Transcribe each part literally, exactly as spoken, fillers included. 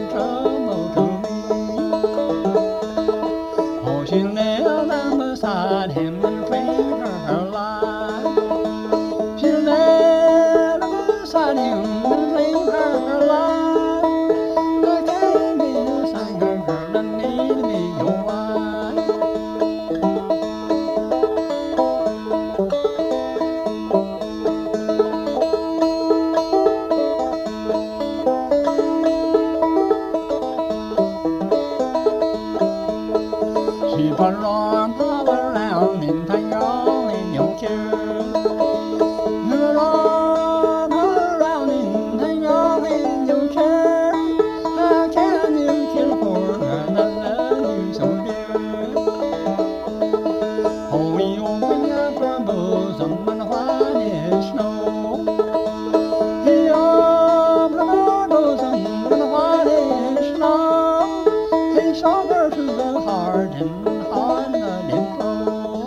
trouble to me. Oh, she knelt down beside him and prayed her, her life. She knelt down beside him and prayed her, her life. I can't be a singer, girl, I need to be your wife. She put her arms all around him, take all in your care. Put her arms all around him, take all in your care. How can you kill for her that love you so dear? Oh, he opened up her bosom and white as snow. He opened up her bosom and white as snow. He saw her to the heart and heart let him flow.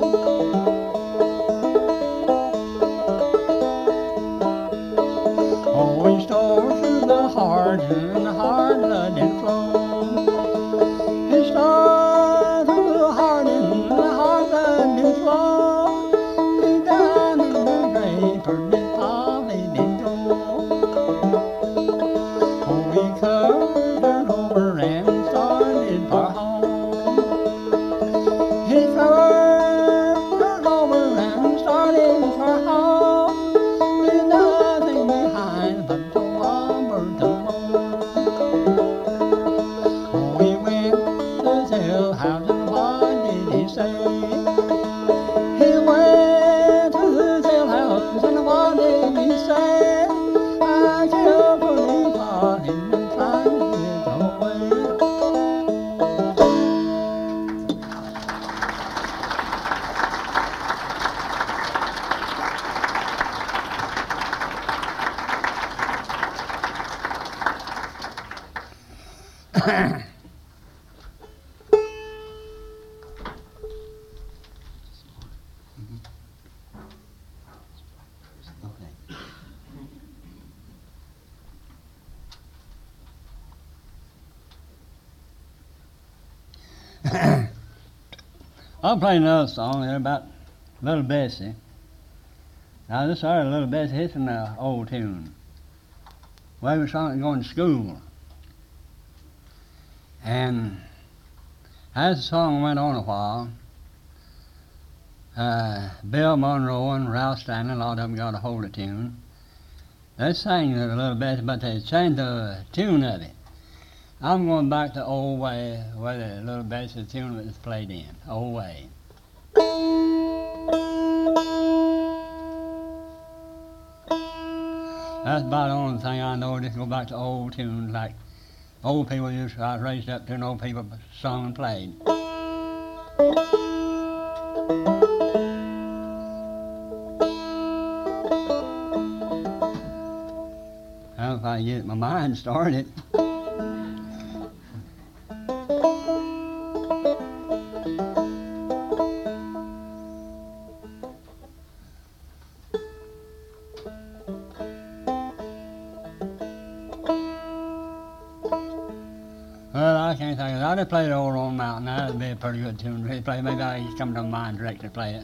Oh, he stole through the heart and the heart let him flow. He stole through the heart and the heart let him flow. He died in the grave for his folly did go. Oh, he covered her over and started for home. He covered her over and started for home. Leave nothing behind but the lumber to moan. Oh, he went to the jailhouse and what did he say? He went to the jailhouse and what did he say? I carefully fought him and tried to get away. I'll play another song there about Little Bessie. Now this are Little Bessie, it's an uh, old tune. Well, we started going to school. And as the song went on a while, uh, Bill Monroe and Ralph Stanley, a lot of them got a hold of the tune. They sang a Little Bessie, but they changed the tune of it. I'm going back to Old Way, where the Little Bessie tune was played in, Old Way. That's about the only thing I know, just go back to old tunes like old people used to. I was raised up to an old people sung and played. Well, if I get my mind started. Well, I can't think of it. I just played it over on Mountain. That'd be a pretty good tune to play. Maybe I just come to my mind direct to play it.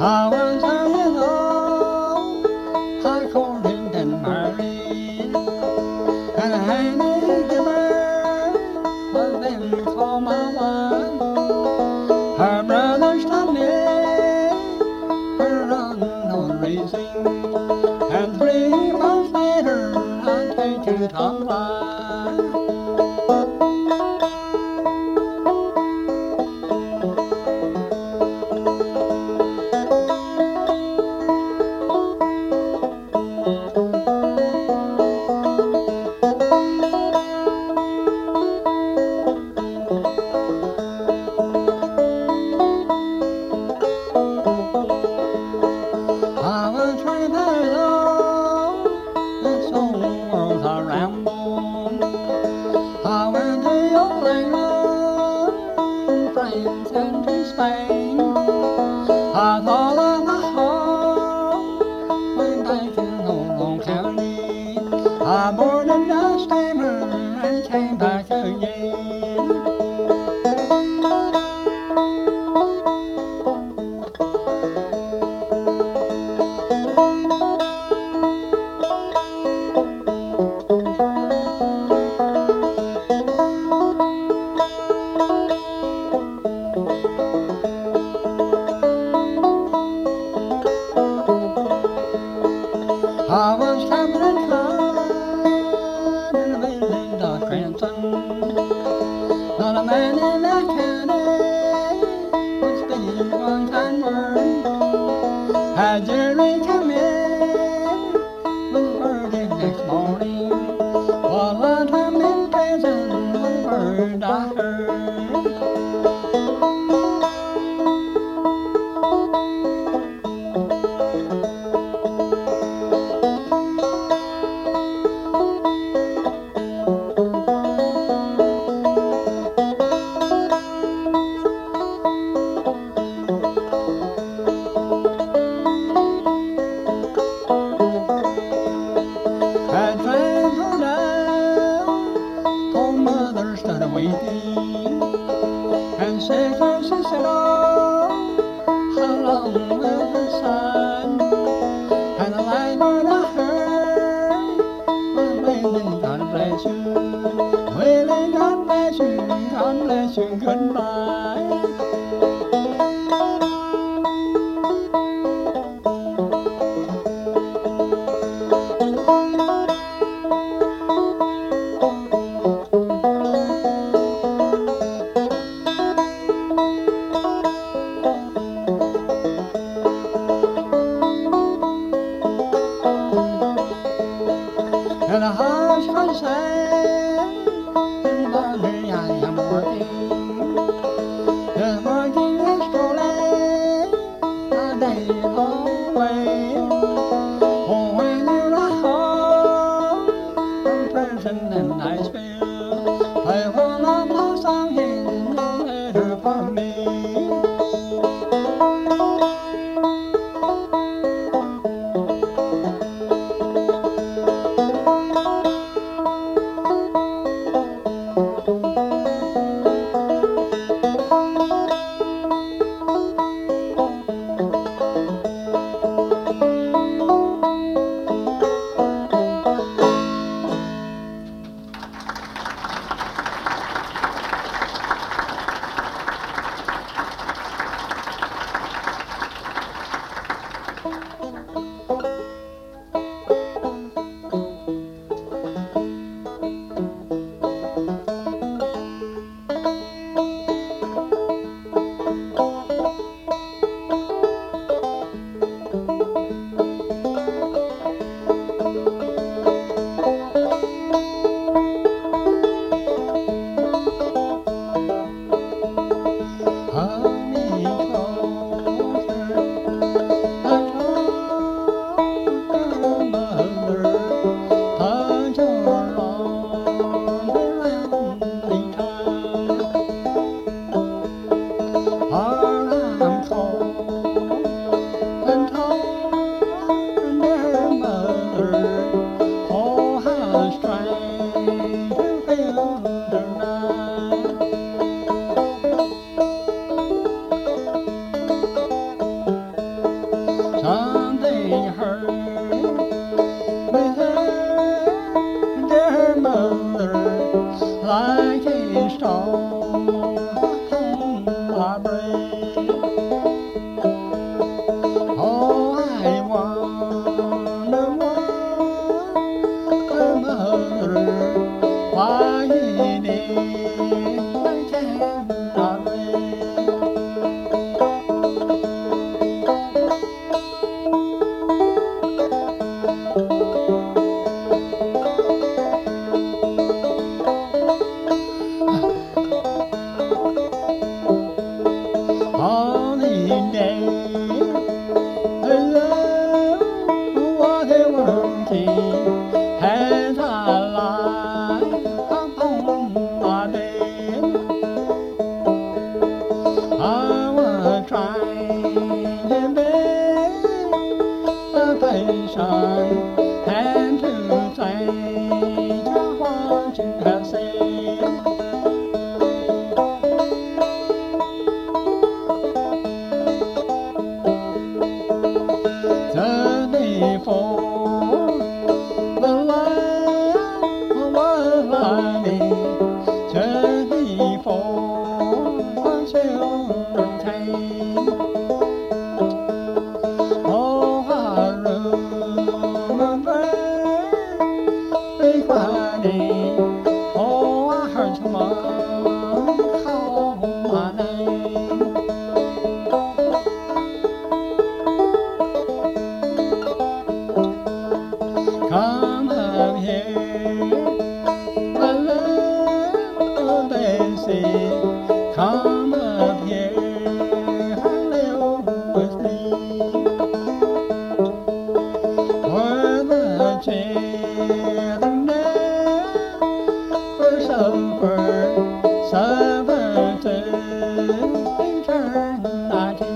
I was a little hard-coded and married, and I ain't ever was then called my wife. Her brother stopped me, her run on racing, and three months later I take to top line. I was twenty-five years old, this old world I rambled. I went to old England, France and to Spain. I thought of my home, went back to Old County. I boarded a steamer and came back again. I was camping in Clyde in the village of Cranston. Not a man in that county was speaking one kind word. Had Jerry come in with word next morning, while I time in prison with word I heard. Had friends go down, told mother started weeping, and said, "Oh, she said, oh, how long will her son?" And the last word I heard was, "Willie, God bless you, Willie, God bless you, God bless you, goodbye." sunny day. The love was a working as I lie upon my bed. I was trying to beg a patient and to think of what you have said. Before the lamp was lighted, just before the children came. Oh, I remember reclining. Oh, I heard someone call my name. Come up here, my little Bessie. Come up here and live with me. Where the children there for supper, supper to eternity.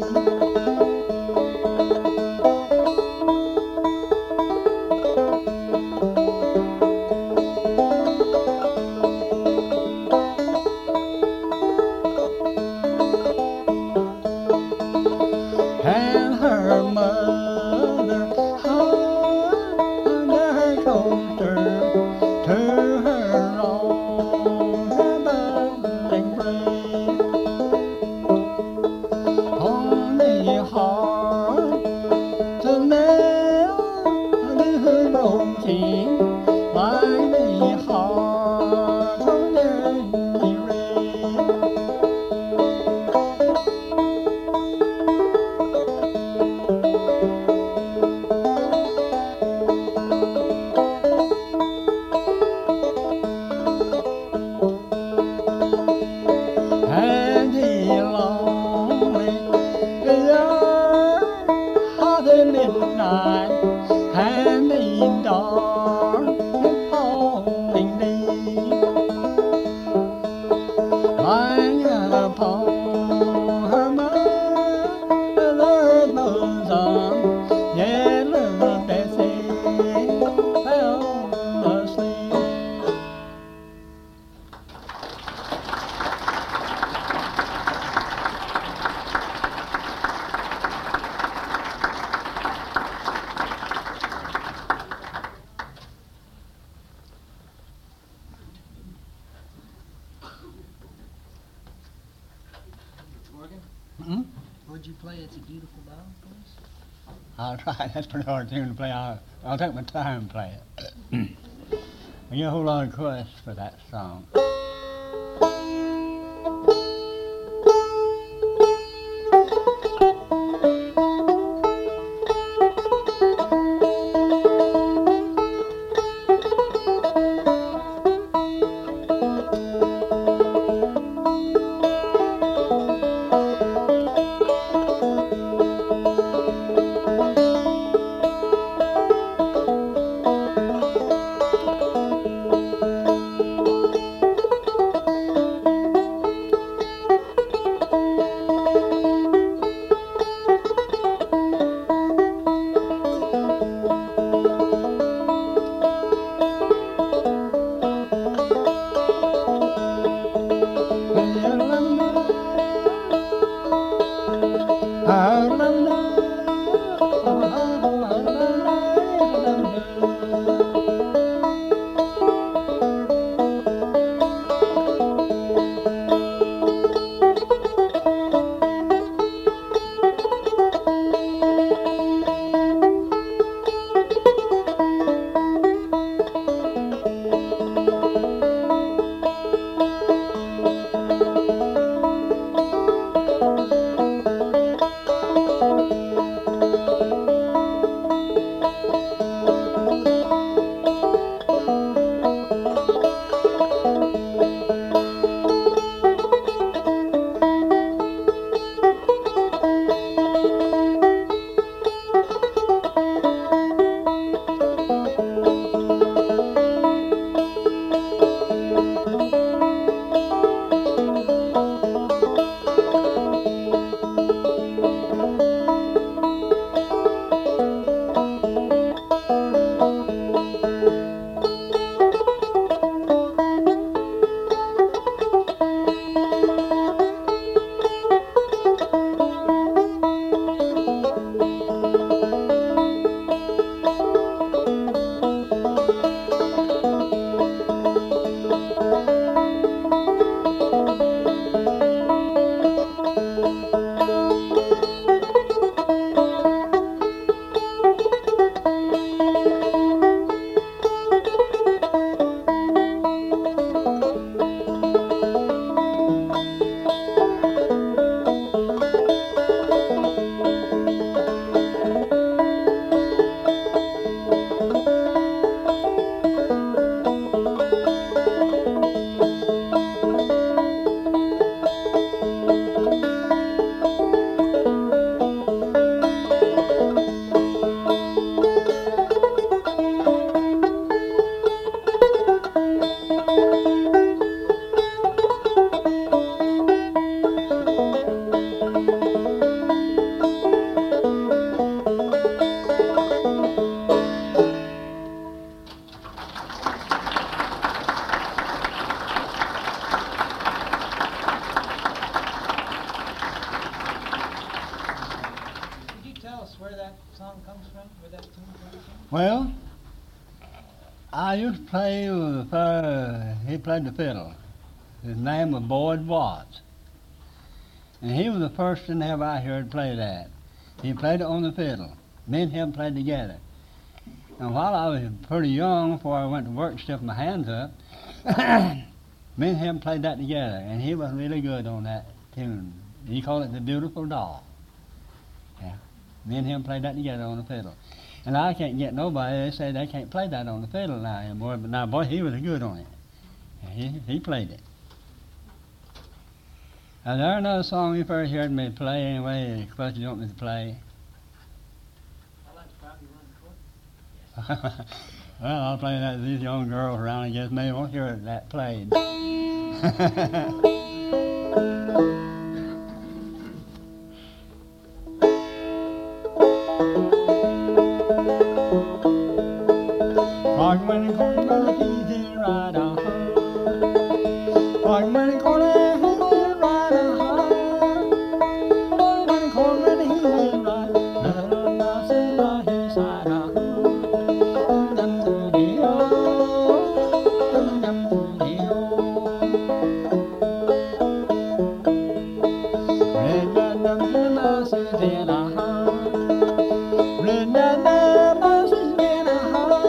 And her mother hung under her shoulder to her own bubbling breast. Only heart to nail the broken like the heart of the red. And the lonely hour of the midnight and the dark and falling leaves, lying upon her mother's bosom, yet little Bessie fell asleep. Morgan, Hmm? would you play It's a Beautiful Bough, please? I'll try. That's a pretty hard tune to play. I'll, I'll take my time and play it. I get a whole lot of requests for that song. song comes from? Where that tune comes from? Well, I used to play with a fellow, he played the fiddle. His name was Boyd Watts. And he was the first one ever I heard play that. He played it on the fiddle. Me and him played together. And while I was pretty young, before I went to work and stuffed my hands up, me and him played that together, and he was really good on that tune. He called it The Beautiful Doll. Yeah. Me and him played that together on the fiddle. And I can't get nobody, they say they can't play that on the fiddle now anymore, but now, boy, he was good on it. He, he played it. Is there another song you've ever heard me play anyway, the question you want me to play? I like to probably run court. Well, I'll play that to these young girls around, I guess maybe won't hear that played. Rock money corn gonna keep it right on. Rock money corn keep it right on. Rock money corn gonna keep it right. Little mouse is by his side on. Dum dum dee oh, dum dum dee oh. Red dum dum dum mouse is in a hum. Red dum dum mouse is in a hum.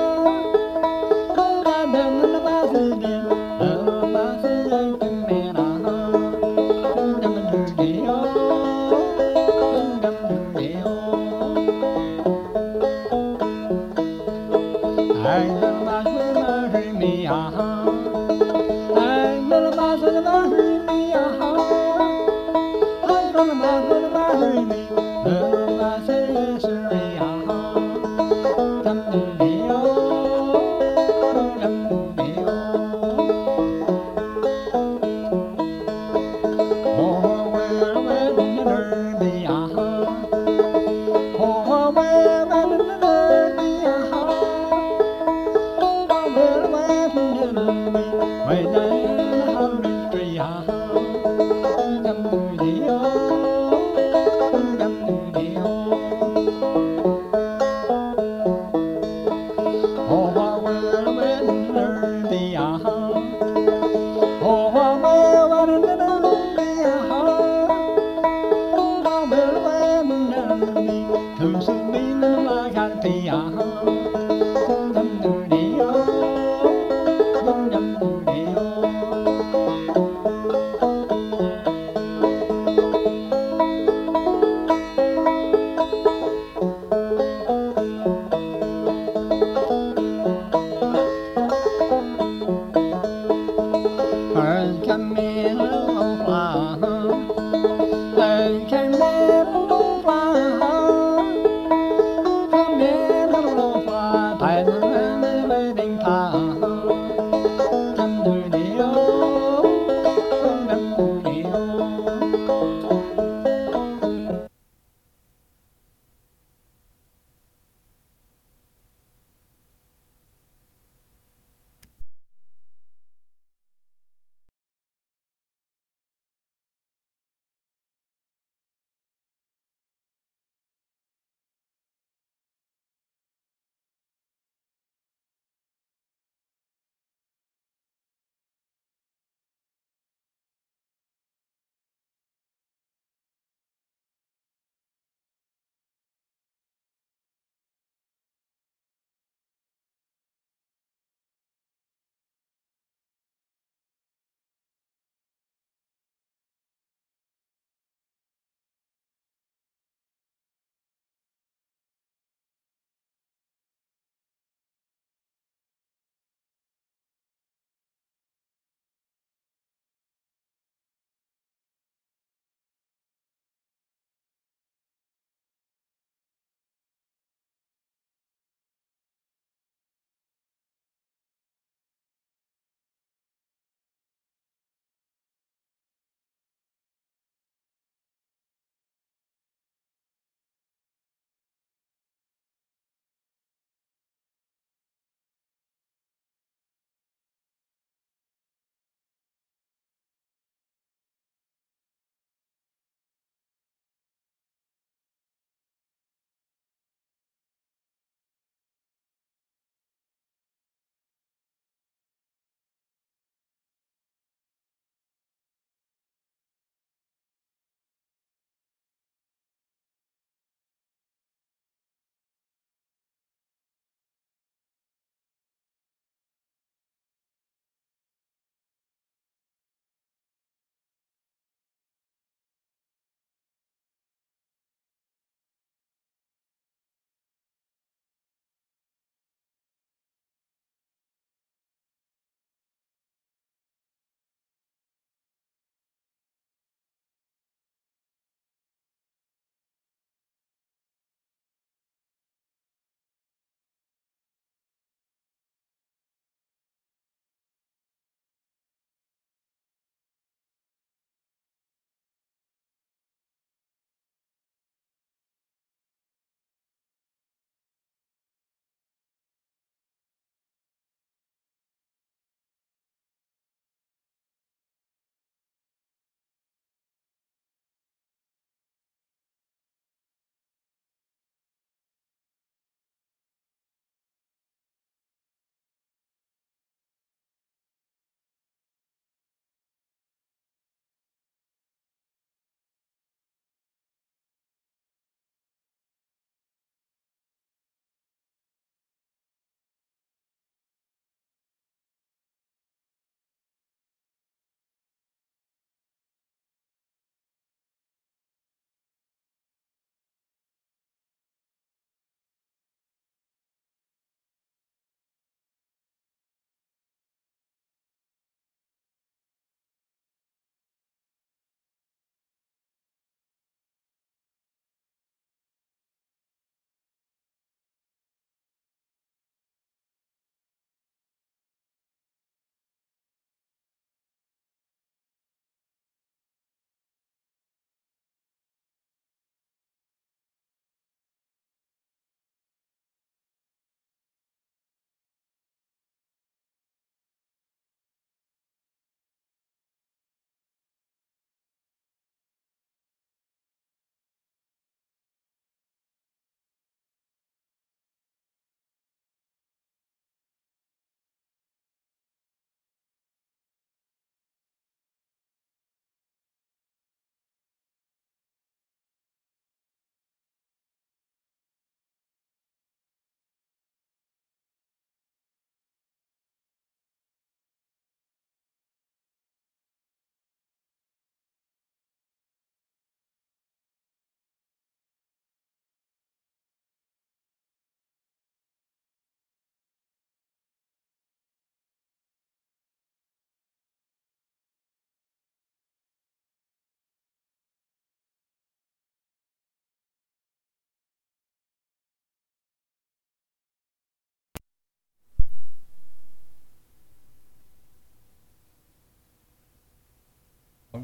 Dum dum dee oh, dum dum dee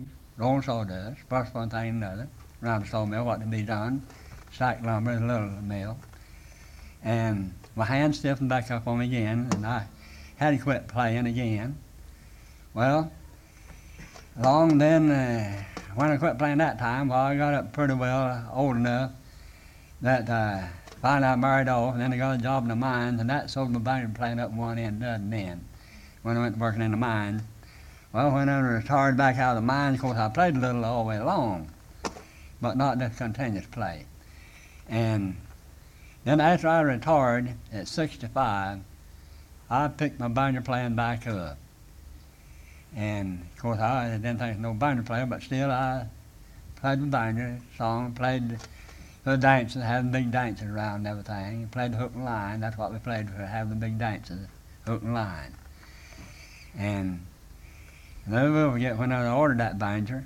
roll sawdust, first one thing and another, around the sawmill, what to be done, stack lumber in a little mill. And my hand stiffened back up on me again, and I had to quit playing again. Well, along then, uh, when I quit playing that time, well, I got up pretty well old enough that uh, finally I married off, and then I got a job in the mines, and that sold my banjo playing up one end to the other end when I went working in the mines. Well, when I retired back out of the mines, of course, I played a little all the way along, but not just continuous play. And then after I retired at sixty-five, I picked my banjo playing back up. And of course I didn't think I was no banjo player, but still I played the banjo, song, played the dances, having big dances around and everything. Played the hook and line, that's what we played for having the big dances, hook and line. And I never will forget when I ordered that banjo.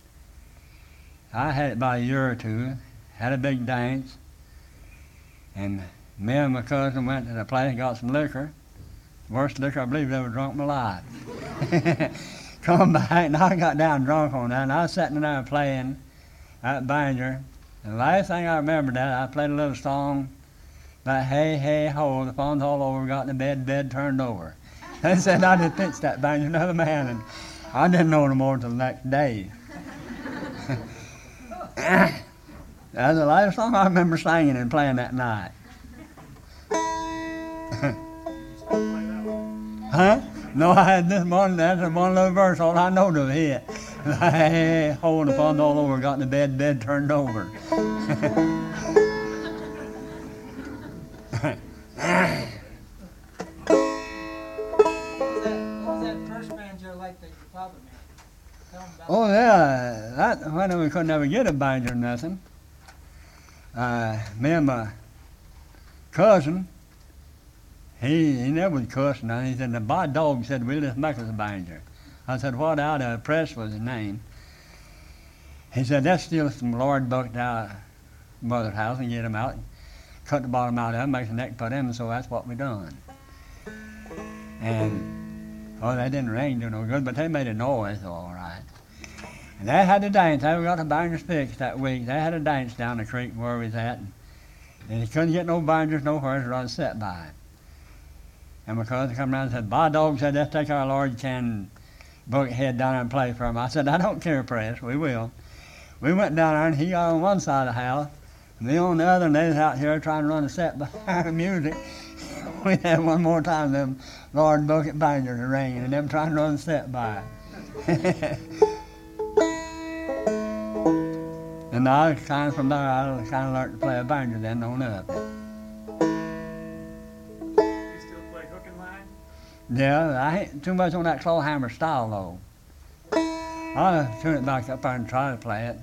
I had it about a year or two, had a big dance, and me and my cousin went to the place and got some liquor. Worst liquor I believe I ever drunk in my life. Come back, and I got down drunk on that, and I was sitting there playing that banjo. And the last thing I remember that, I played a little song about hey, hey, ho, the fun's all over, got in the bed, bed turned over. They said I just pitched that banjo to another man, and I didn't know no more until the next day. That's the last song I remember singing and playing that night. Huh? No, I had this one, that's one little verse, all I know to hit. Hey, hold the fun all over, got in the bed, bed turned over. What was that, what was that first banjo like that your father made? Tell 'em about Oh yeah, that, when we couldn't ever get a banjo or nothing, uh, me and my cousin, He, he never was cussing. He said, the by dog said, we'll just make us a banjo. I said, what out of press was his name? He said, let's steal some lard buckets out of mother's house and get them out, and cut the bottom out of them, make the neck put in, so that's what we done. And, oh, that didn't ring do no good, but they made a noise all right. And they had a dance. They got the banjos fixed that week. They had a dance down the creek where we was at, and, and they couldn't get no banjos nowhere, so I was set by it. And my cousin come around and said, by dog said, let's take our Lord can bucket head down there and play for him. I said, I don't care, Press, we will. We went down there and he got on one side of the house, and me on the other, and they was out here trying to run a set behind the music. We had one more time them Lord bucket banjos ringing and them trying to run a set by. And I kind of from there, I kind of learned to play a banjo then on up. Yeah, I ain't too much on that claw hammer style though. I'll turn it back up there and try to play it.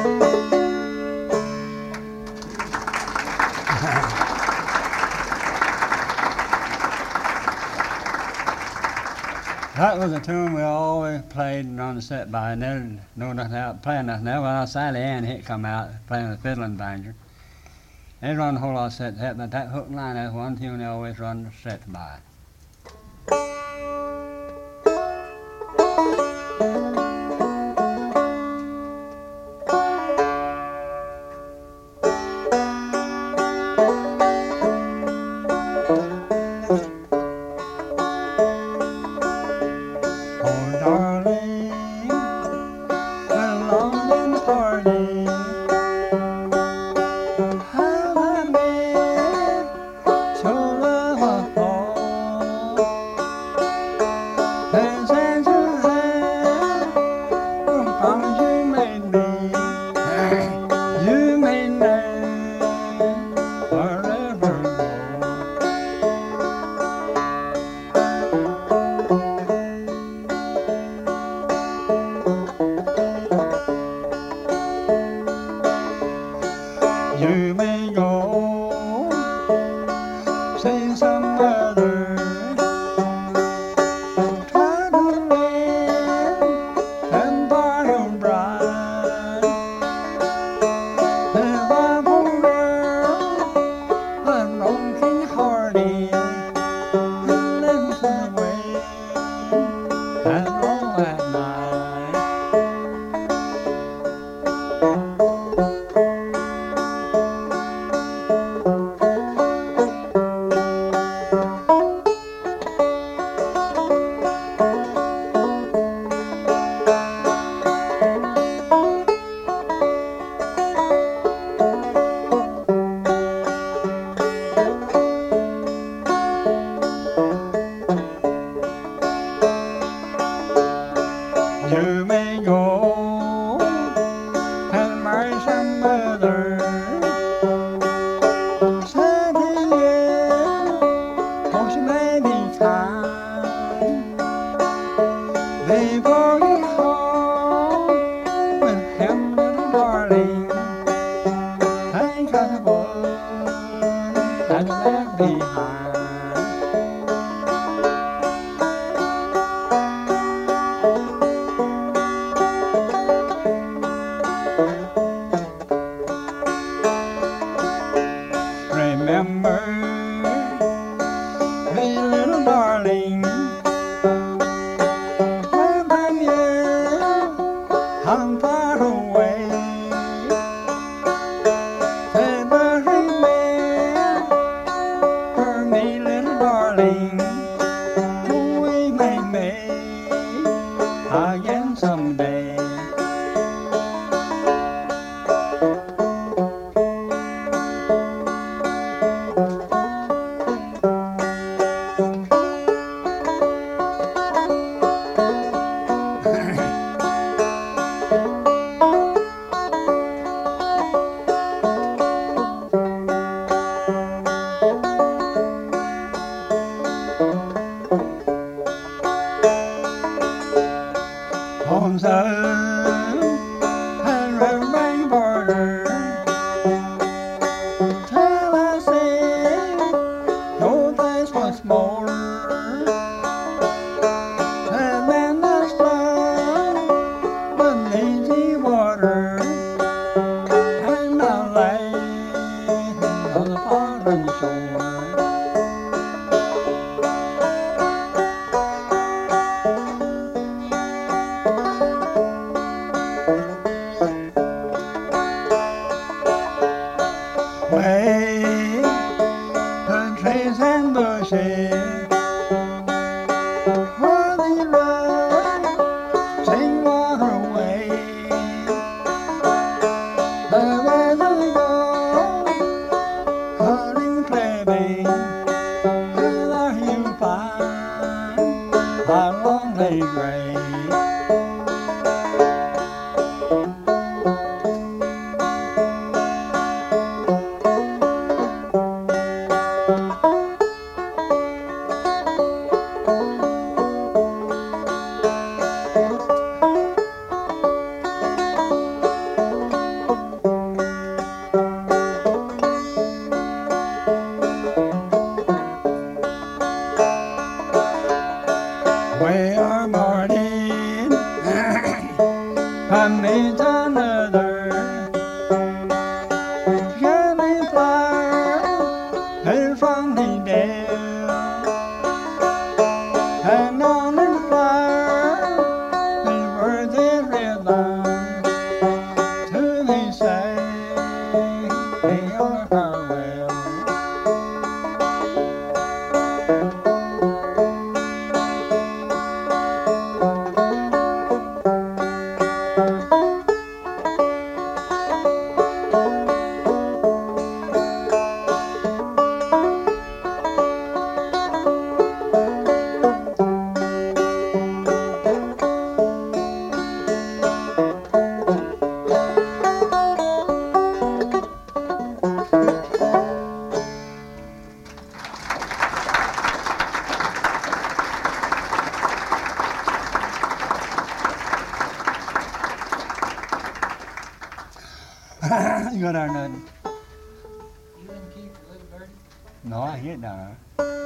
That was a tune we always played on the set by. I never know nothing out playing nothing else. Well, Sally Ann Hick come out playing the fiddle and banjo. They run a whole lot of sets, but that hook and line is one tune they always run the set by. You may go see some other, try to live and buy your bride. Live up a world, but broken hearted, and live the way and all at night. You may go and marry some other, seven years, or she may be kind. Before you home with him, little darling, think of the one that you left behind. Remember me, little darling, when I'm here, I'm far away. Say, but remember me, little darling, we may meet again someday. On Sun and Riverbank border, till I see your face once more. And then the sun beneath the water, and I lay on the foreign shore. Way the trees and bushes, where they run, sing water away. The way they go, hunting, playing, there you find our lonely grave. You got there nothing. You didn't keep your little birdie? No, I hit down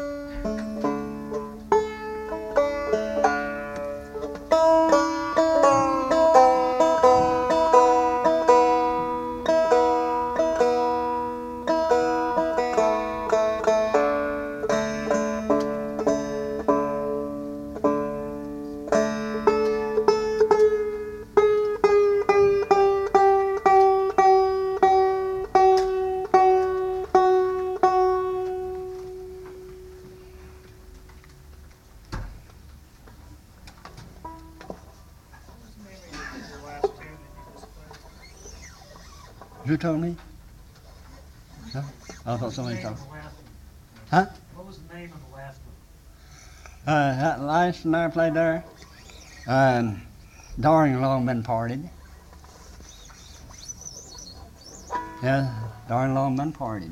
You told me? Huh? I thought somebody told. Huh? What was the name of the last one? Uh, that last one I played there, um, Darn Long Been Parted. Yeah, Darn Long Been Parted.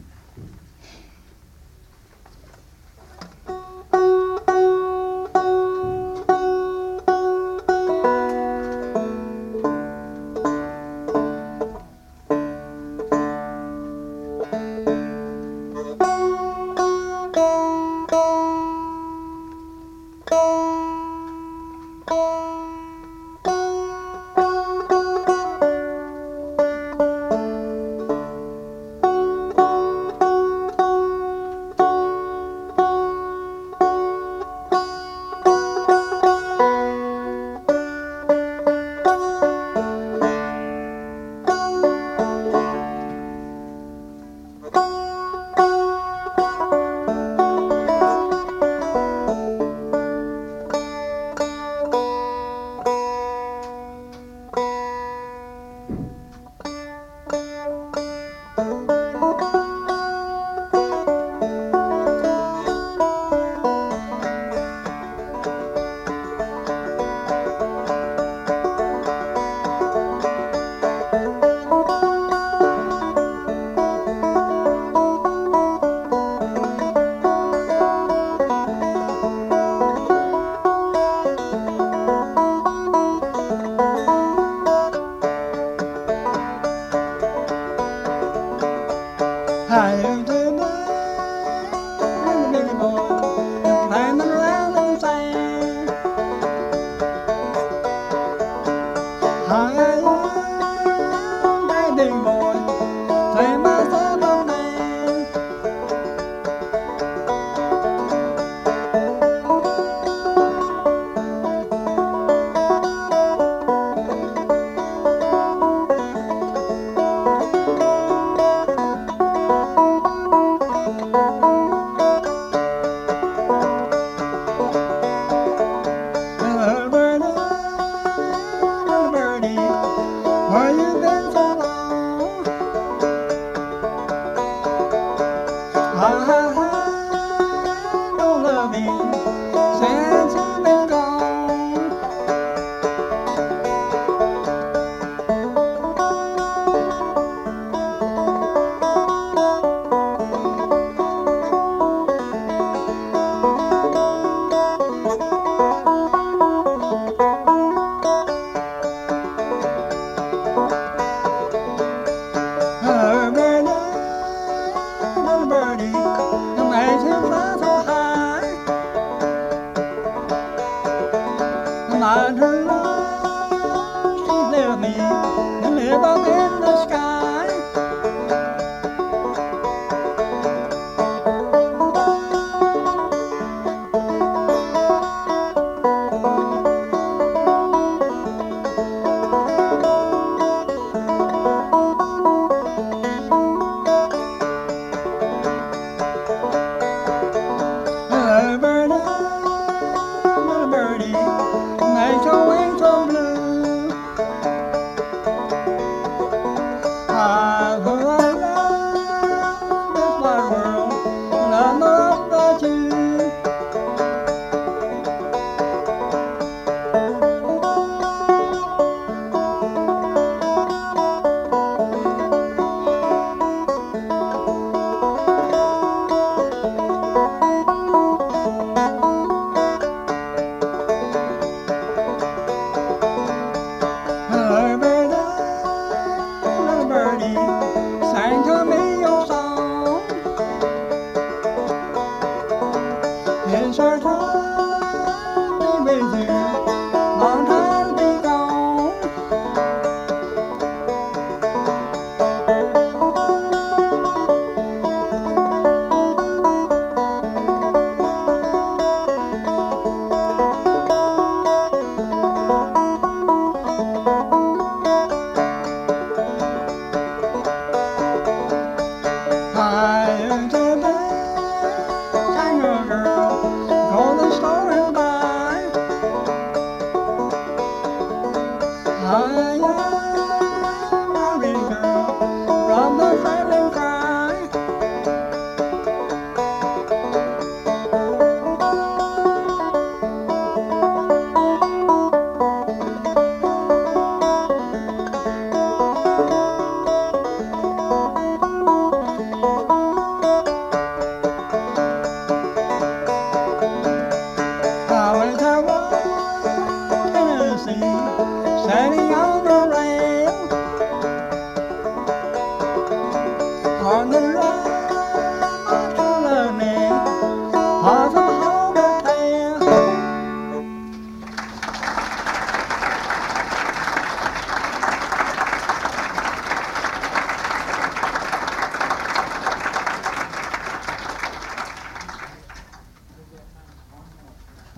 Little birdie,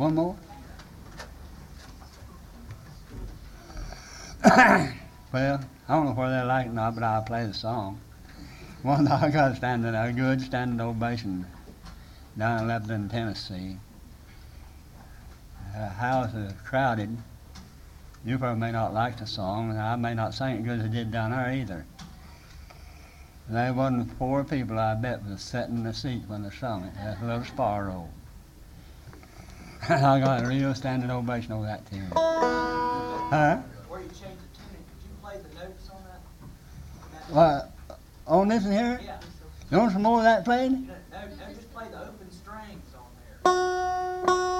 One more? Well, I don't know whether they like it or not, but I'll play the song. One that I got standing, a good standing ovation down in Lebanon, Tennessee. The house is crowded. You probably may not like the song, and I may not sing it good as I did down there either. There wasn't four people, I bet, was sitting in the seat when they sung it. That's a little Sparrow. And I got a real standing ovation over that tune. Huh? Where you changed the tuning, could you play the notes on that? What? On this one here? Yeah. You want some more of that played? No, no, no, just play the open strings on there.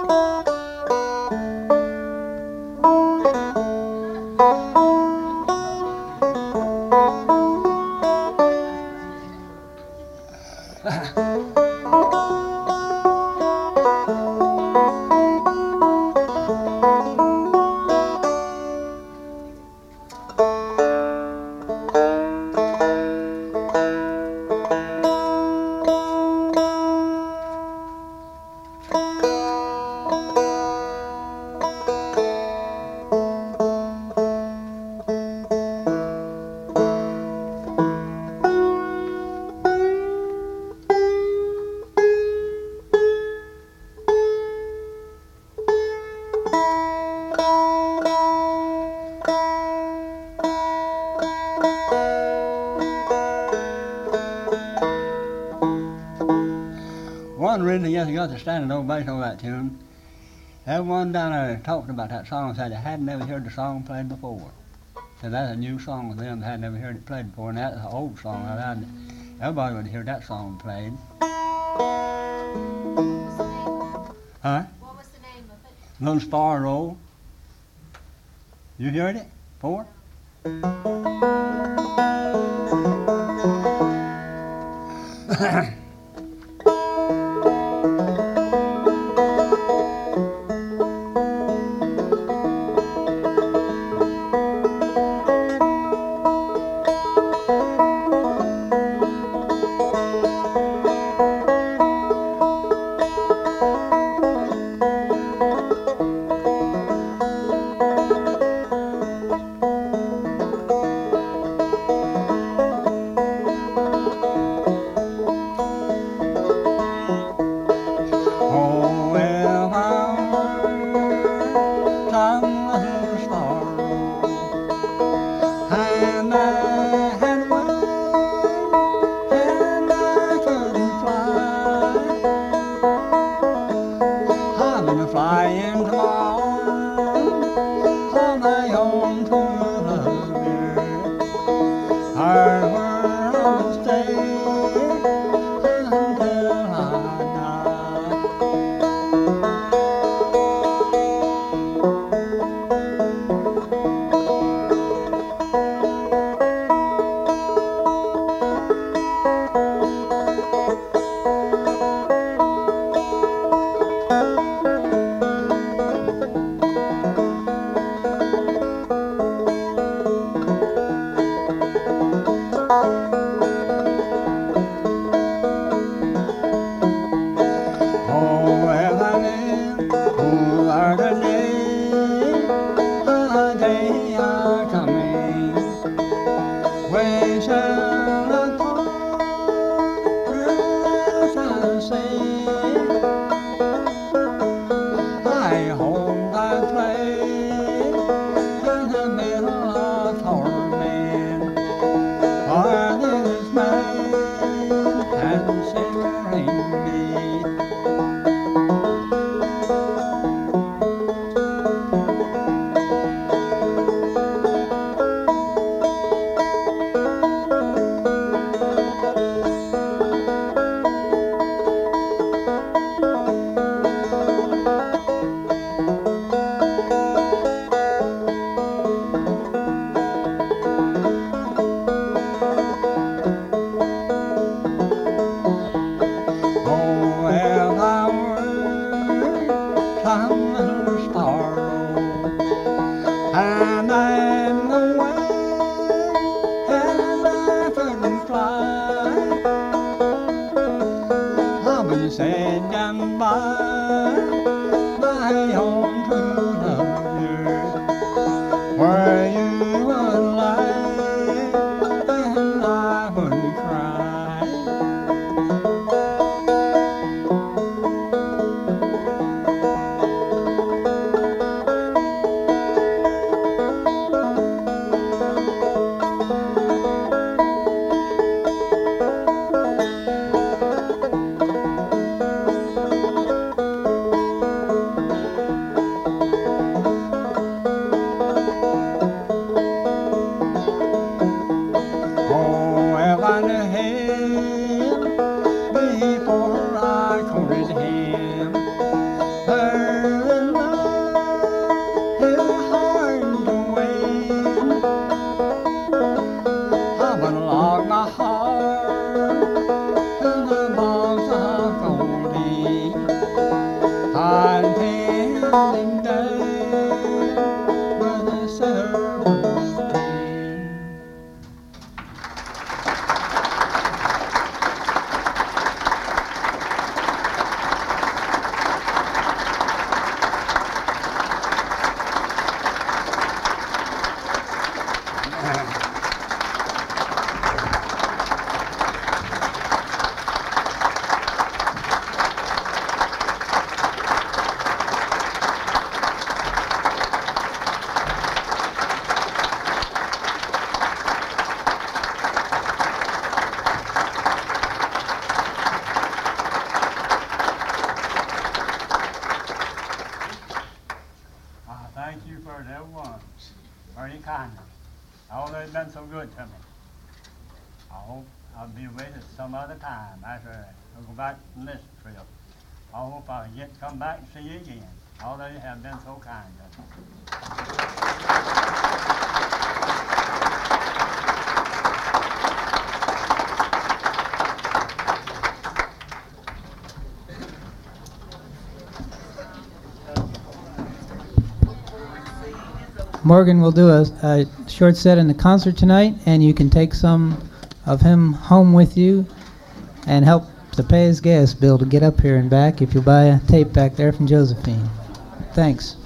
One reason, yes, I got the standing ovation on that tune. Everyone down there talked about that song and said they hadn't never heard the song played before. So that's a new song with them, they had never heard it played before, and that's an old song. I'd, everybody would hear that song played. What was the name? Huh? What was the name of it? Little Sparrow. You heard it before? Flying to my arms, on my own to love you. Hard where I will stay until I die. And I'm away, and I couldn't fly. I've been said and by, by good to me. I hope I'll be with you some other time after I go back from this trip. I hope I get to come back and see you again, although you have been so kind to me. Morgan will do a, a short set in the concert tonight, and you can take some of him home with you and help to pay his gas bill to get up here and back if you buy a tape back there from Josephine. Thanks.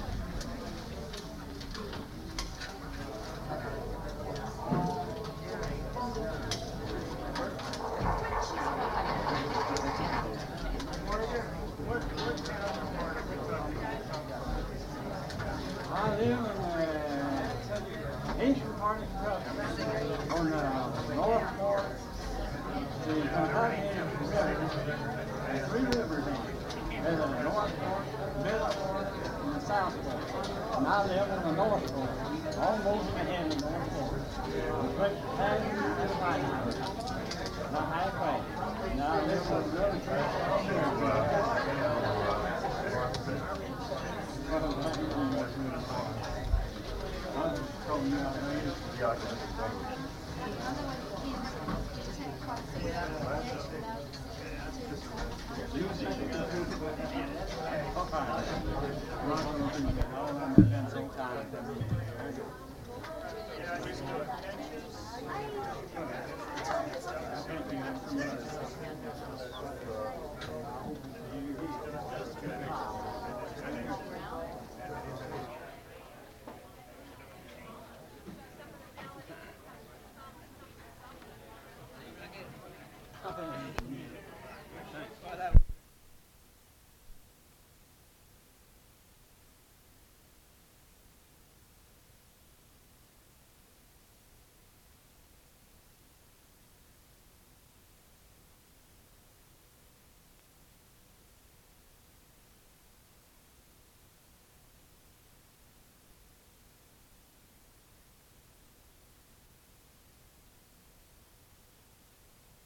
I live in the eastern part of Kentucky, on the north fork, the Kentucky River. There's three rivers in it. There's the north fork, the middle fork, and the south fork. And I live on the north fork, almost in the end of the north fork. The quick passage to the right side, not halfway. Now I live on the other